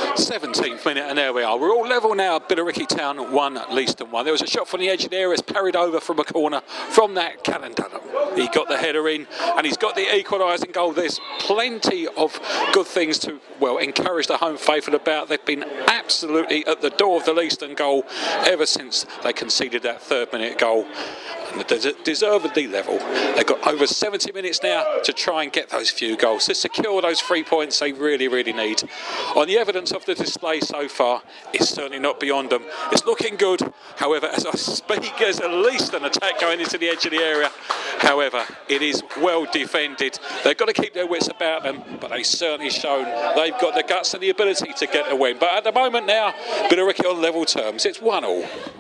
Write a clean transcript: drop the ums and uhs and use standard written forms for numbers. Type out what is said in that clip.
17th minute, and there we are. We're all level now. Billericay Town 1, Leiston 1. There was a shot from the edge of the area. It's parried over from a corner from that Callan Dunham. He got the header in, and he's got the equalising goal. There's plenty of good things to, well, encourage the home faithful about. They've been absolutely at the door of the Leiston goal ever since they conceded that 3rd minute goal. And deservedly level. They've got over 70 minutes now to try and get those few goals, to secure those 3 points they really, really need. On the evidence of the display so far, it's certainly not beyond them. It's looking good. However, as I speak, there's at least an attack going into the edge of the area. However, it is well defended. They've got to keep their wits about them, but they've certainly shown they've got the guts and the ability to get a win. But at the moment now, Billericay on level terms. It's 1-1.